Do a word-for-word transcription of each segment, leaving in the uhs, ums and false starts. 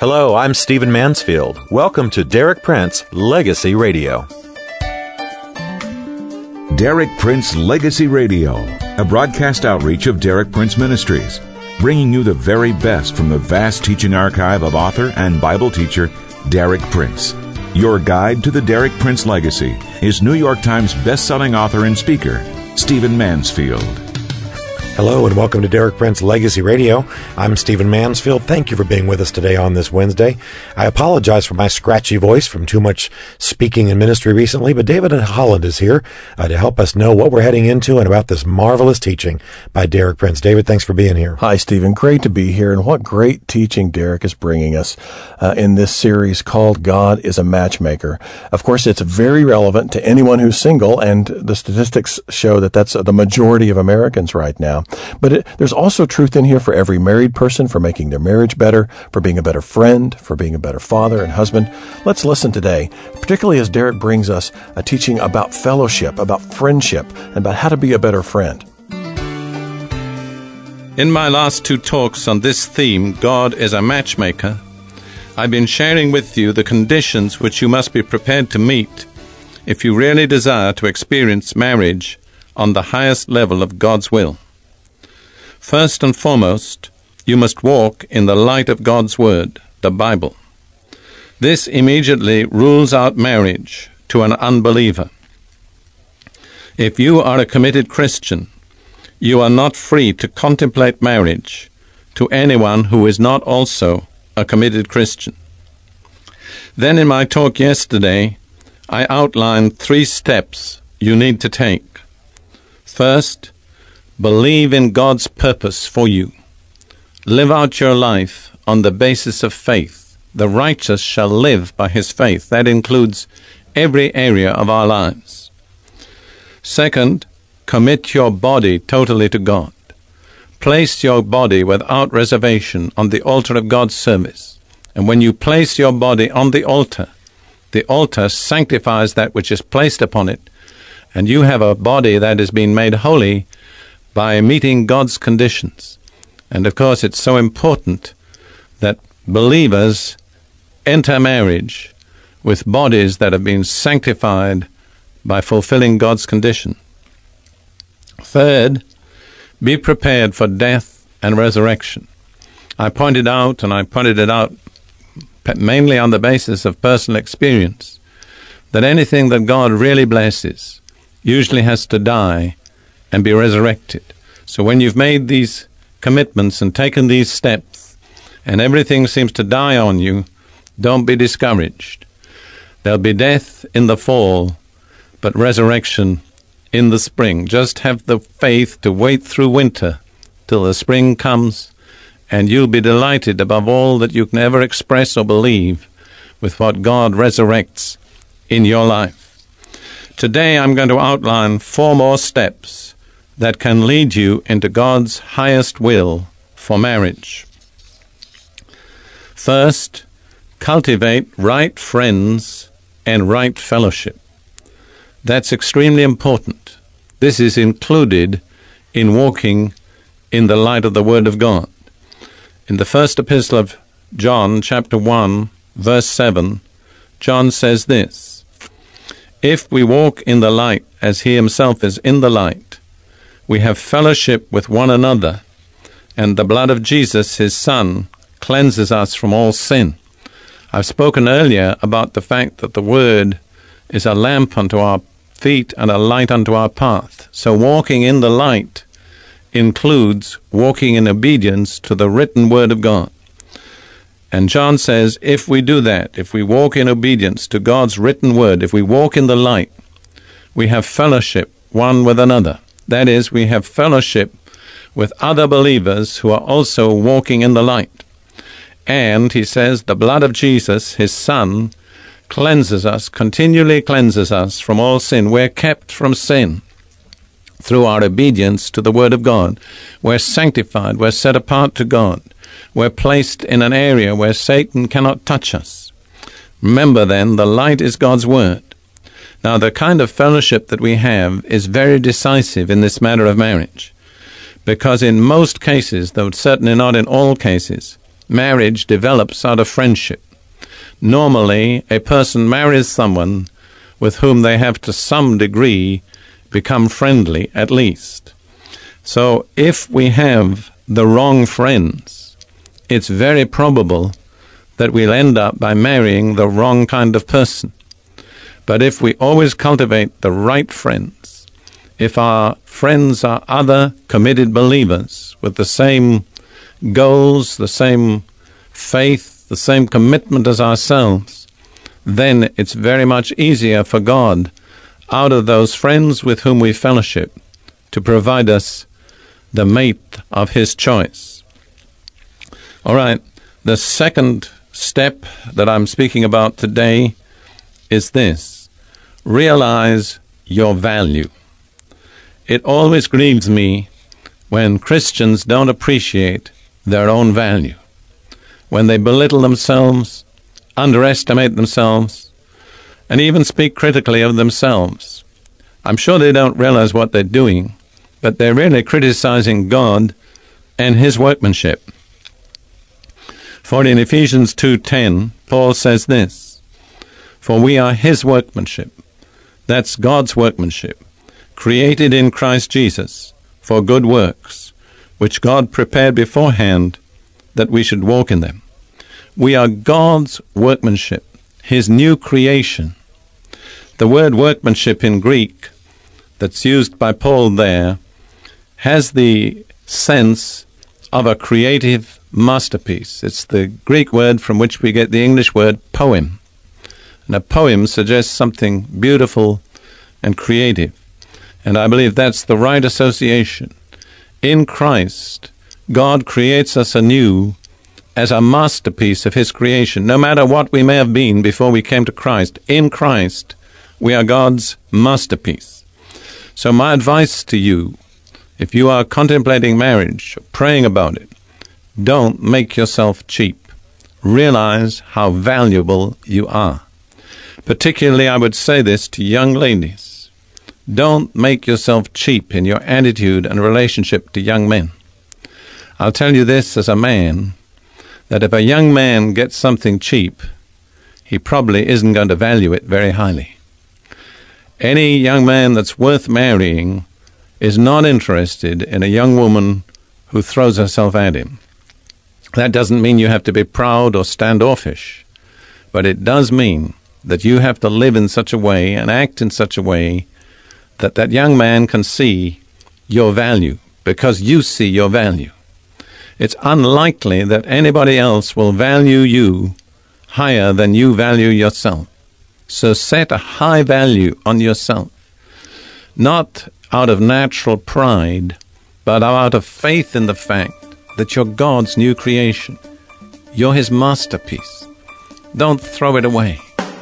Hello, I'm Stephen Mansfield. Welcome to Derek Prince Legacy Radio. Derek Prince Legacy Radio, a broadcast outreach of Derek Prince Ministries, bringing you the very best from the vast teaching archive of author and Bible teacher Derek Prince. Your guide to the Derek Prince legacy is New York Times best-selling author and speaker, Stephen Mansfield. Hello and welcome to Derek Prince Legacy Radio. I'm Stephen Mansfield. Thank you for being with us today on this Wednesday. I apologize for my scratchy voice from too much speaking in ministry recently, but David Holland is here uh, to help us know what we're heading into and about this marvelous teaching by Derek Prince. David, thanks for being here. Hi, Stephen. Great to be here, and what great teaching Derek is bringing us uh, in this series called God is a Matchmaker. Of course, it's very relevant to anyone who's single, and the statistics show that that's the majority of Americans right now. But it, there's also truth in here for every married person, for making their marriage better, for being a better friend, for being a better father and husband. Let's listen today, particularly as Derek brings us a teaching about fellowship, about friendship, and about how to be a better friend. In my last two talks on this theme, God is a matchmaker, I've been sharing with you the conditions which you must be prepared to meet if you really desire to experience marriage on the highest level of God's will. First and foremost, you must walk in the light of God's Word, the Bible. This immediately rules out marriage to an unbeliever. If you are a committed Christian, you are not free to contemplate marriage to anyone who is not also a committed Christian. Then in my talk yesterday, I outlined three steps you need to take. First, believe in God's purpose for you. Live out your life on the basis of faith. The righteous shall live by his faith. That includes every area of our lives. Second, commit your body totally to God. Place your body without reservation on the altar of God's service. And when you place your body on the altar, the altar sanctifies that which is placed upon it, and you have a body that has been made holy by meeting God's conditions. And of course, it's so important that believers enter marriage with bodies that have been sanctified by fulfilling God's condition. Third, be prepared for death and resurrection. I pointed out, and I pointed it out mainly on the basis of personal experience, that anything that God really blesses usually has to die and be resurrected. So when you've made these commitments and taken these steps, and everything seems to die on you, don't be discouraged. There'll be death in the fall, but resurrection in the spring. Just have the faith to wait through winter till the spring comes, and you'll be delighted above all that you can ever express or believe with what God resurrects in your life. Today I'm going to outline four more steps that can lead you into God's highest will for marriage. First, cultivate right friends and right fellowship. That's extremely important. This is included in walking in the light of the Word of God. In the first epistle of John, chapter one, verse seven, John says this: "If we walk in the light as he himself is in the light, we have fellowship with one another, and the blood of Jesus, his Son, cleanses us from all sin." I've spoken earlier about the fact that the Word is a lamp unto our feet and a light unto our path. So walking in the light includes walking in obedience to the written Word of God. And John says, if we do that, if we walk in obedience to God's written Word, if we walk in the light, we have fellowship one with another. That is, we have fellowship with other believers who are also walking in the light. And, he says, the blood of Jesus, his Son, cleanses us, continually cleanses us from all sin. We're kept from sin through our obedience to the Word of God. We're sanctified. We're set apart to God. We're placed in an area where Satan cannot touch us. Remember then, the light is God's Word. Now, the kind of fellowship that we have is very decisive in this matter of marriage, because in most cases, though certainly not in all cases, marriage develops out of friendship. Normally, a person marries someone with whom they have to some degree become friendly, at least. So if we have the wrong friends, it's very probable that we'll end up by marrying the wrong kind of person. But if we always cultivate the right friends, if our friends are other committed believers with the same goals, the same faith, the same commitment as ourselves, then it's very much easier for God, out of those friends with whom we fellowship, to provide us the mate of His choice. All right, the second step that I'm speaking about today is this: realize your value. It always grieves me when Christians don't appreciate their own value, when they belittle themselves, underestimate themselves, and even speak critically of themselves. I'm sure they don't realize what they're doing, but they're really criticizing God and His workmanship. For in Ephesians two ten, Paul says this: "For we are His workmanship," that's God's workmanship, "created in Christ Jesus for good works, which God prepared beforehand that we should walk in them." We are God's workmanship, His new creation. The word workmanship in Greek that's used by Paul there has the sense of a creative masterpiece. It's the Greek word from which we get the English word poem. And a poem suggests something beautiful and creative. And I believe that's the right association. In Christ, God creates us anew as a masterpiece of His creation. No matter what we may have been before we came to Christ, in Christ, we are God's masterpiece. So my advice to you, if you are contemplating marriage, or praying about it, don't make yourself cheap. Realize how valuable you are. Particularly, I would say this to young ladies. Don't make yourself cheap in your attitude and relationship to young men. I'll tell you this as a man, that if a young man gets something cheap, he probably isn't going to value it very highly. Any young man that's worth marrying is not interested in a young woman who throws herself at him. That doesn't mean you have to be proud or standoffish, but it does mean that you have to live in such a way and act in such a way that that young man can see your value, because you see your value. It's unlikely that anybody else will value you higher than you value yourself. So set a high value on yourself, not out of natural pride, but out of faith in the fact that you're God's new creation. You're His masterpiece. Don't throw it away.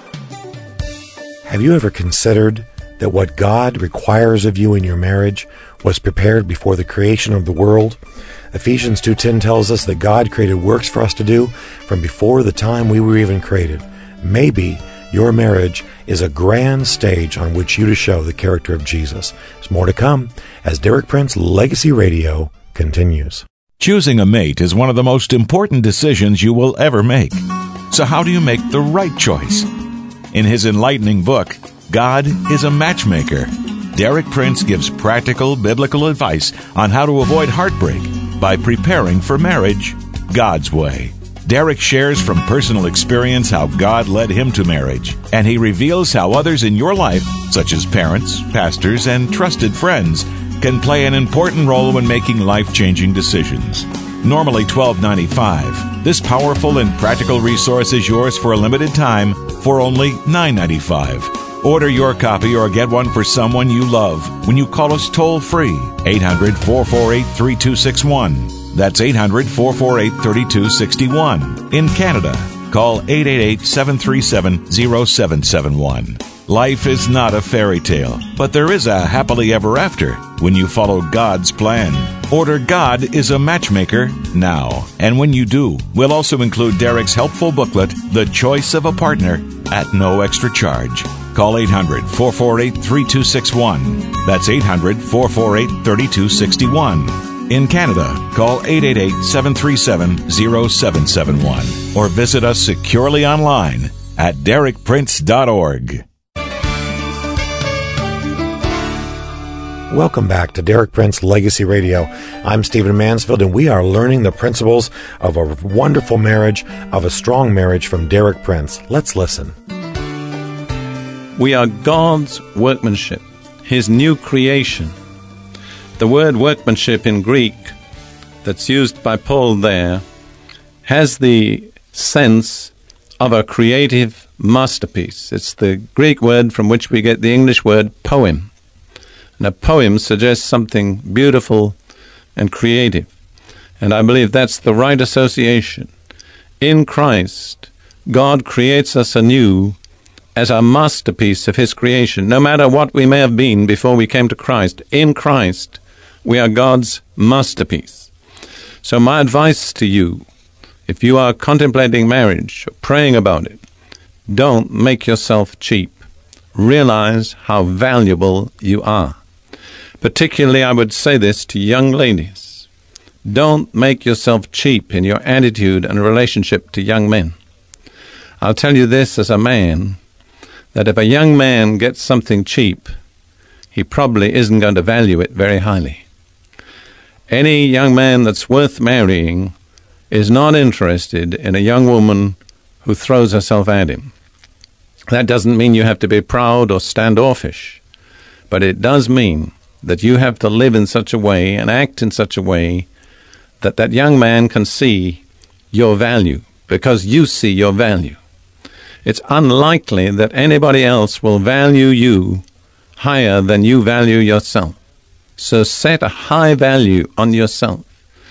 Have you ever considered that what God requires of you in your marriage was prepared before the creation of the world? Ephesians two ten tells us that God created works for us to do from before the time we were even created. Maybe your marriage is a grand stage on which you to show the character of Jesus. There's more to come as Derek Prince Legacy Radio continues. Choosing a mate is one of the most important decisions you will ever make. So how do you make the right choice? In his enlightening book, God is a Matchmaker, Derek Prince gives practical biblical advice on how to avoid heartbreak by preparing for marriage God's way. Derek shares from personal experience how God led him to marriage, and he reveals how others in your life, such as parents, pastors, and trusted friends, can play an important role when making life-changing decisions. Normally twelve dollars and ninety-five cents, this powerful and practical resource is yours for a limited time for only nine dollars and ninety-five cents. Order your copy or get one for someone you love when you call us toll-free, eight hundred, four four eight, three two six one. That's eight hundred, four four eight, three two six one. In Canada, call eight eight eight, seven three seven, zero seven seven one. Life is not a fairy tale, but there is a happily ever after when you follow God's plan. Order God is a Matchmaker now. And when you do, we'll also include Derek's helpful booklet, The Choice of a Partner, at no extra charge. Call eight hundred, four four eight, three two six one. That's eight hundred, four four eight, three two six one. In Canada, call eight eight eight, seven three seven, zero seven seven one or visit us securely online at derek prince dot org. Welcome back to Derek Prince Legacy Radio. I'm Stephen Mansfield, and we are learning the principles of a wonderful marriage, of a strong marriage from Derek Prince. Let's listen. We are God's workmanship, His new creation. The word workmanship in Greek that's used by Paul there has the sense of a creative masterpiece. It's the Greek word from which we get the English word poem. And a poem suggests something beautiful and creative. And I believe that's the right association. In Christ, God creates us anew as a masterpiece of His creation. No matter what we may have been before we came to Christ, in Christ, we are God's masterpiece. So my advice to you, if you are contemplating marriage or praying about it, don't make yourself cheap. Realize how valuable you are. Particularly, I would say this to young ladies. Don't make yourself cheap in your attitude and relationship to young men. I'll tell you this as a man, that if a young man gets something cheap, he probably isn't going to value it very highly. Any young man that's worth marrying is not interested in a young woman who throws herself at him. That doesn't mean you have to be proud or standoffish, but it does mean that you have to live in such a way and act in such a way that that young man can see your value, because you see your value. It's unlikely that anybody else will value you higher than you value yourself. So set a high value on yourself,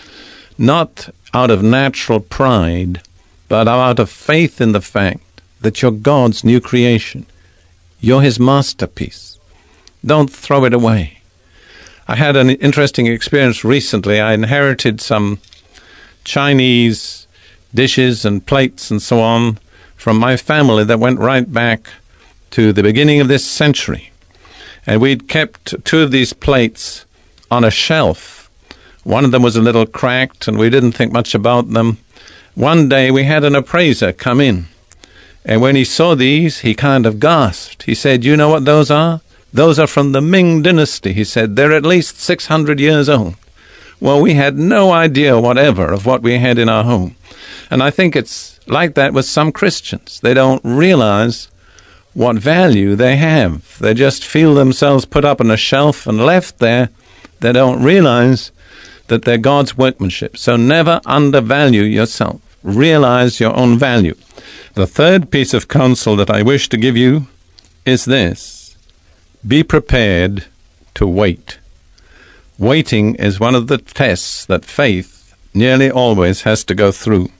not out of natural pride, but out of faith in the fact that you're God's new creation. You're His masterpiece. Don't throw it away. I had an interesting experience recently. I inherited some Chinese dishes and plates and so on from my family that went right back to the beginning of this century. And we'd kept two of these plates on a shelf. One of them was a little cracked, and we didn't think much about them. One day we had an appraiser come in, and when he saw these, he kind of gasped. He said, "You know what those are? Those are from the Ming Dynasty," he said. "They're at least six hundred years old." Well, we had no idea whatever of what we had in our home. And I think it's like that with some Christians. They don't realize what value they have. They just feel themselves put up on a shelf and left there. They don't realize that they're God's workmanship. So never undervalue yourself. Realize your own value. The third piece of counsel that I wish to give you is this: be prepared to wait. Waiting is one of the tests that faith nearly always has to go through.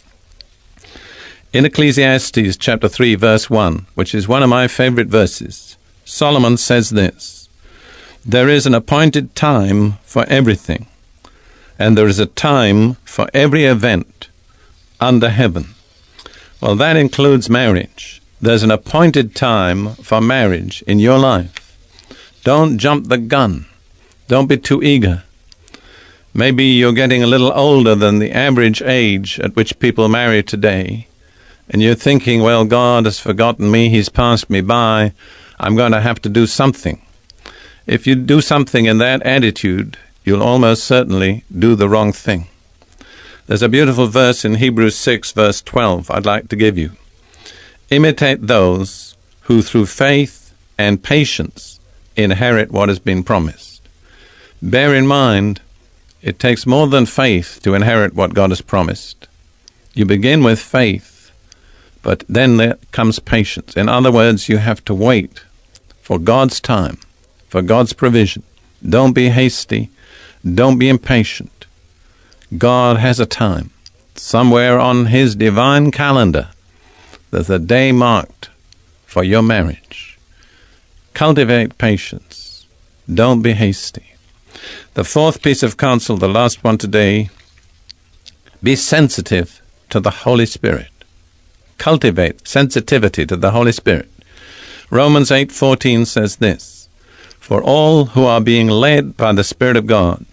In Ecclesiastes chapter three, verse one, which is one of my favorite verses, Solomon says this: "There is an appointed time for everything, and there is a time for every event under heaven." Well, that includes marriage. There's an appointed time for marriage in your life. Don't jump the gun. Don't be too eager. Maybe you're getting a little older than the average age at which people marry today, and you're thinking, well, God has forgotten me, He's passed me by, I'm going to have to do something. If you do something in that attitude, you'll almost certainly do the wrong thing. There's a beautiful verse in Hebrews six, verse twelve, I'd like to give you. "Imitate those who through faith and patience inherit what has been promised." Bear in mind, it takes more than faith to inherit what God has promised. You begin with faith, but then there comes patience. In other words, you have to wait for God's time, for God's provision. Don't be hasty. Don't be impatient. God has a time. Somewhere on His divine calendar, there's a day marked for your marriage. Cultivate patience. Don't be hasty. The fourth piece of counsel, the last one today, be sensitive to the Holy Spirit. Cultivate sensitivity to the Holy Spirit. Romans eight fourteen says this: "For all who are being led by the Spirit of God,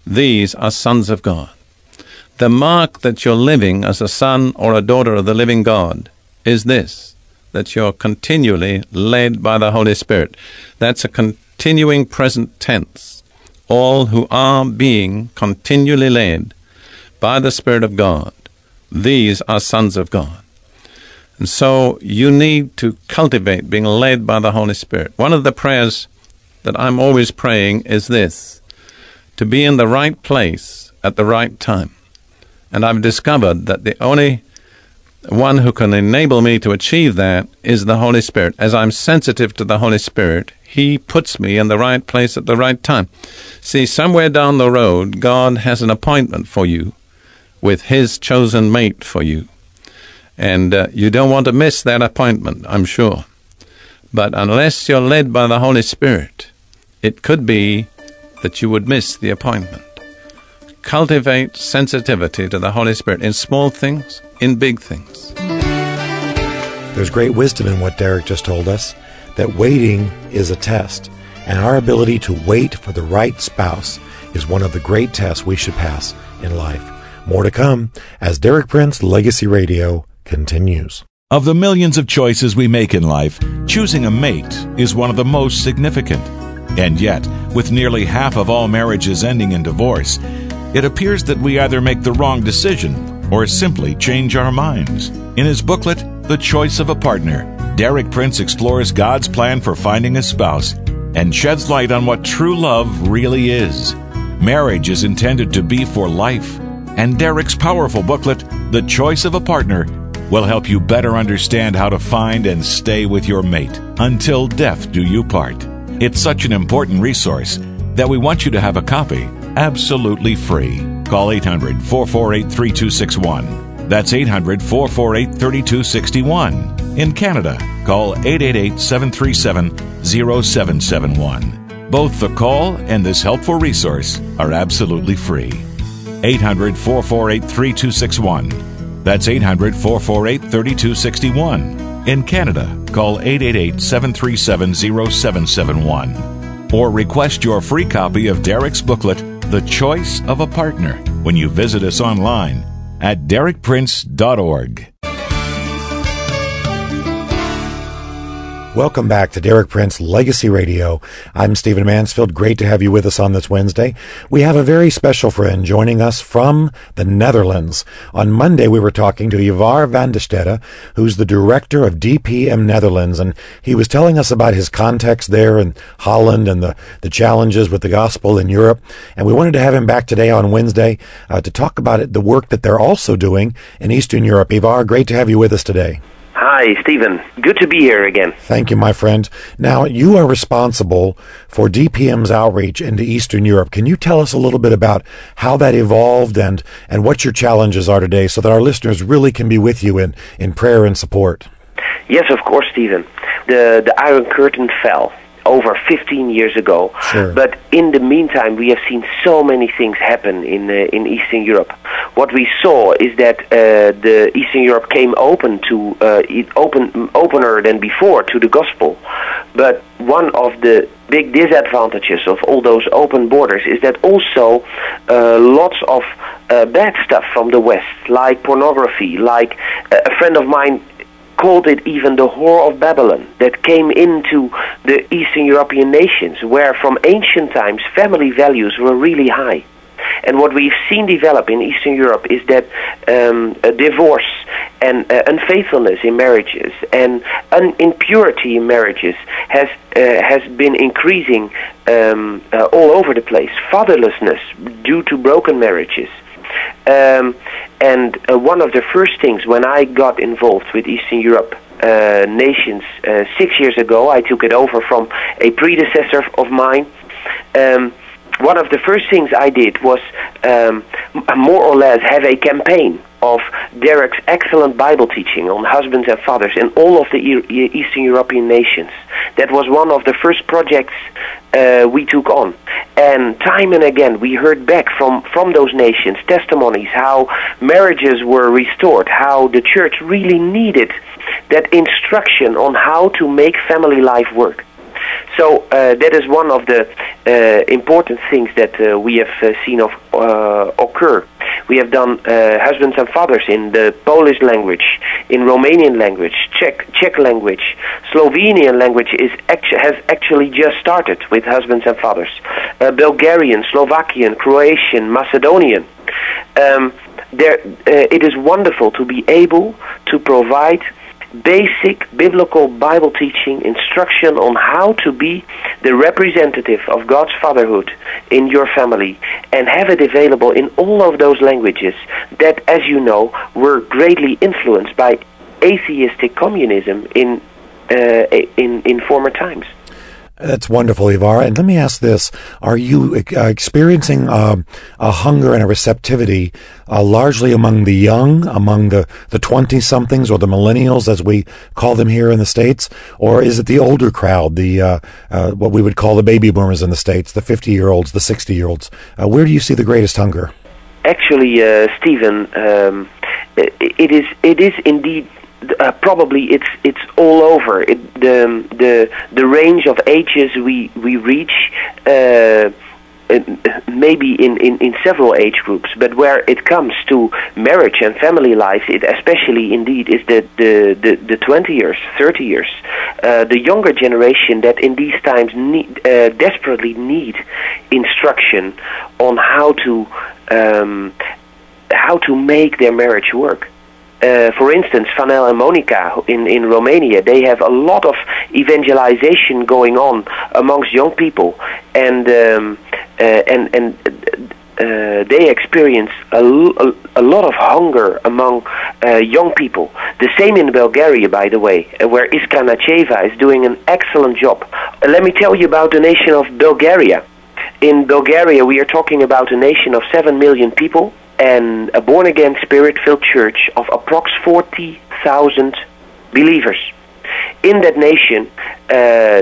These are sons of God. The mark that you're living as a son or a daughter of the living God is this, that you're continually led by the Holy Spirit. That's a continuing present tense. All who are being continually led by the Spirit of God, these are sons of God. And so you need to cultivate being led by the Holy Spirit. One of the prayers that I'm always praying is this, to be in the right place at the right time. And I've discovered that the only one who can enable me to achieve that is the Holy Spirit. As I'm sensitive to the Holy Spirit, He puts me in the right place at the right time. See, somewhere down the road, God has an appointment for you with His chosen mate for you. And uh, you don't want to miss that appointment, I'm sure. But unless you're led by the Holy Spirit, it could be that you would miss the appointment. Cultivate sensitivity to the Holy Spirit in small things, in big things. There's great wisdom in what Derek just told us, that waiting is a test, and our ability to wait for the right spouse is one of the great tests we should pass in life. More to come as Derek Prince Legacy Radio continues. Of the millions of choices we make in life, choosing a mate is one of the most significant. And yet, with nearly half of all marriages ending in divorce, it appears that we either make the wrong decision or simply change our minds. In his booklet, The Choice of a Partner, Derek Prince explores God's plan for finding a spouse and sheds light on what true love really is. Marriage is intended to be for life, and Derek's powerful booklet, The Choice of a Partner, will help you better understand how to find and stay with your mate until death do you part. It's such an important resource that we want you to have a copy absolutely free. Call eight hundred, four four eight, three two six one. That's eight hundred, four four eight, three two six one. In Canada, call eight eight eight, seven three seven, zero seven seven one. Both the call and this helpful resource are absolutely free. eight hundred, four four eight, three two six one. That's eight hundred, four four eight, three two six one. In Canada, call eight eight eight, seven three seven, zero seven seven one. Or request your free copy of Derek's booklet, The Choice of a Partner, when you visit us online at derek prince dot org. Welcome back to Derek Prince Legacy Radio. I'm Stephen Mansfield. Great to have you with us on this Wednesday. We have a very special friend joining us from the Netherlands. On Monday, we were talking to Ivar van de Stede, who's the director of D P M Netherlands, and he was telling us about his context there in Holland and the, the challenges with the gospel in Europe. And we wanted to have him back today on Wednesday uh, to talk about it, the work that they're also doing in Eastern Europe. Ivar, great to have you with us today. Hi, Stephen. Good to be here again. Thank you, my friend. Now, you are responsible for D P M's outreach into Eastern Europe. Can you tell us a little bit about how that evolved and, and what your challenges are today so that our listeners really can be with you in, in prayer and support? Yes, of course, Stephen. The, the Iron Curtain fell over fifteen years ago. Sure. But in the meantime, we have seen so many things happen in uh, in Eastern Europe. What we saw is that uh, the Eastern Europe came open to uh, open opener than before to the gospel. But one of the big disadvantages of all those open borders is that also uh, lots of uh, bad stuff from the West, like pornography, like uh, a friend of mine called it even the whore of Babylon, that came into the Eastern European nations, where from ancient times family values were really high. And what we've seen develop in Eastern Europe is that um, a divorce and uh, unfaithfulness in marriages and un- impurity in marriages has uh, has been increasing um, uh, all over the place. Fatherlessness due to broken marriages. Um, and uh, one of the first things when I got involved with Eastern Europe uh, nations uh, six years ago, I took it over from a predecessor of mine. Um, one of the first things I did was um, more or less have a campaign of Derek's excellent Bible teaching on husbands and fathers in all of the e- Eastern European nations. That was one of the first projects uh, we took on. And time and again, we heard back from, from those nations testimonies how marriages were restored, how the church really needed that instruction on how to make family life work. So uh, that is one of the uh, important things that uh, we have uh, seen of, uh, occur. We have done uh, husbands and fathers in the Polish language, in Romanian language, Czech Czech language, Slovenian language is actu- has actually just started with husbands and fathers, uh, Bulgarian, Slovakian, Croatian, Macedonian. Um, there, uh, it is wonderful to be able to provide basic biblical Bible teaching, instruction on how to be the representative of God's fatherhood in your family, and have it available in all of those languages that, as you know, were greatly influenced by atheistic communism in uh, in in former times. That's wonderful, Ivar. And let me ask this. Are you uh, experiencing uh, a hunger and a receptivity uh, largely among the young, among the, the twenty-somethings or the millennials, as we call them here in the States? Or is it the older crowd, the uh, uh, what we would call the baby boomers in the States, the fifty-year-olds, the sixty-year-olds? Uh, where do you see the greatest hunger? Actually, uh, Stephen, um, it is it is indeed... Uh, probably it's it's all over. It, the the the range of ages we we reach, uh, maybe in, in, in several age groups, but where it comes to marriage and family life, it especially indeed is the the, the, the twenty years, thirty years, uh, the younger generation that in these times need, uh, desperately need instruction on how to um, how to make their marriage work. Uh, for instance, Vanel and Monica in, in Romania, they have a lot of evangelization going on amongst young people, and um, uh, and and uh, they experience a, a, a lot of hunger among uh, young people. The same in Bulgaria, by the way, uh, where Iskra Nacheva is doing an excellent job. Uh, let me tell you about the nation of Bulgaria. In Bulgaria, we are talking about a nation of seven million people, and a born-again, spirit-filled church of approx forty thousand believers. In that nation, uh,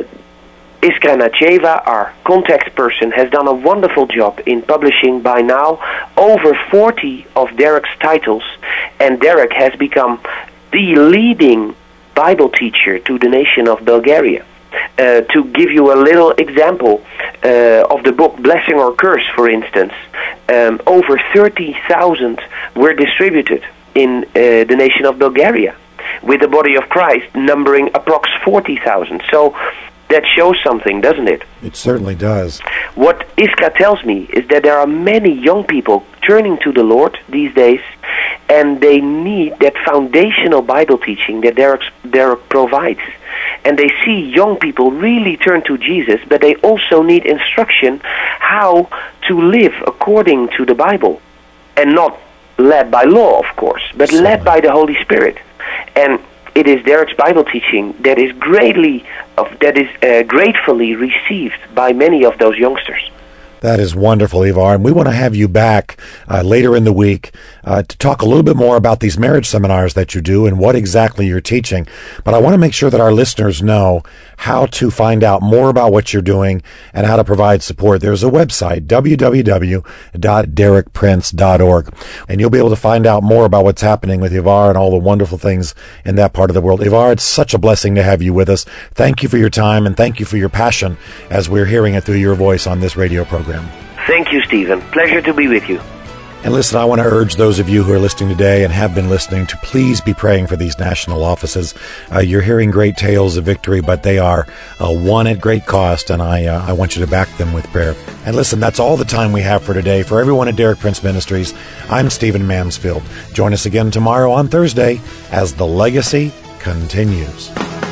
Iskra Nacheva, our contact person, has done a wonderful job in publishing by now over forty of Derek's titles, and Derek has become the leading Bible teacher to the nation of Bulgaria. Uh, to give you a little example uh, of the book Blessing or Curse, for instance, um, over thirty thousand were distributed in uh, the nation of Bulgaria, with the body of Christ numbering approx forty thousand. So that shows something, doesn't it? It certainly does. What Iskra tells me is that there are many young people turning to the Lord these days, and they need that foundational Bible teaching that Derek, Derek provides. And they see young people really turn to Jesus, but they also need instruction how to live according to the Bible. And not led by law, of course, but Certainly. led by the Holy Spirit. And it is Derek's Bible teaching that is greatly, of that is uh, gratefully received by many of those youngsters. That is wonderful, Ivar. And we want to have you back uh, later in the week uh, to talk a little bit more about these marriage seminars that you do and what exactly you're teaching. But I want to make sure that our listeners know how to find out more about what you're doing and how to provide support. There's a website, w w w dot derek prince dot org, and you'll be able to find out more about what's happening with Ivar and all the wonderful things in that part of the world. Ivar, it's such a blessing to have you with us. Thank you for your time, and thank you for your passion as we're hearing it through your voice on this radio program. Thank you, Stephen. Pleasure to be with you. And listen, I want to urge those of you who are listening today and have been listening to please be praying for these national offices. Uh, you're hearing great tales of victory, but they are uh, won at great cost, and I uh, I want you to back them with prayer. And listen, that's all the time we have for today. For everyone at Derek Prince Ministries, I'm Stephen Mansfield. Join us again tomorrow on Thursday as the legacy continues.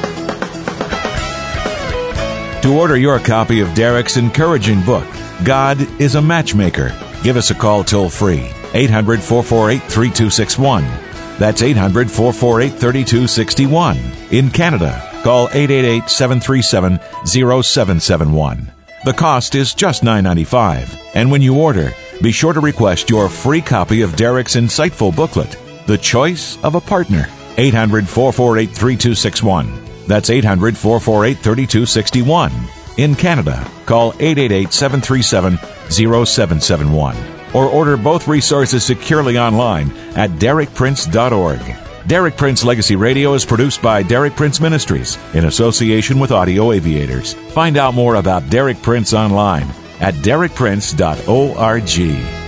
To order your copy of Derek's encouraging book, God is a Matchmaker, give us a call toll-free, eight hundred, four four eight, three two six one. That's eight hundred, four four eight, three two six one. In Canada, call eight eight eight, seven three seven, zero seven seven one. The cost is just nine dollars and ninety-five cents. And when you order, be sure to request your free copy of Derek's insightful booklet, The Choice of a Partner, eight hundred, four four eight, three two six one. That's eight hundred, four four eight, three two six one. In Canada, call eight eight eight, seven three seven, zero seven seven one. Or order both resources securely online at derek prince dot org. Derek Prince Legacy Radio is produced by Derek Prince Ministries in association with Audio Aviators. Find out more about Derek Prince online at derek prince dot org.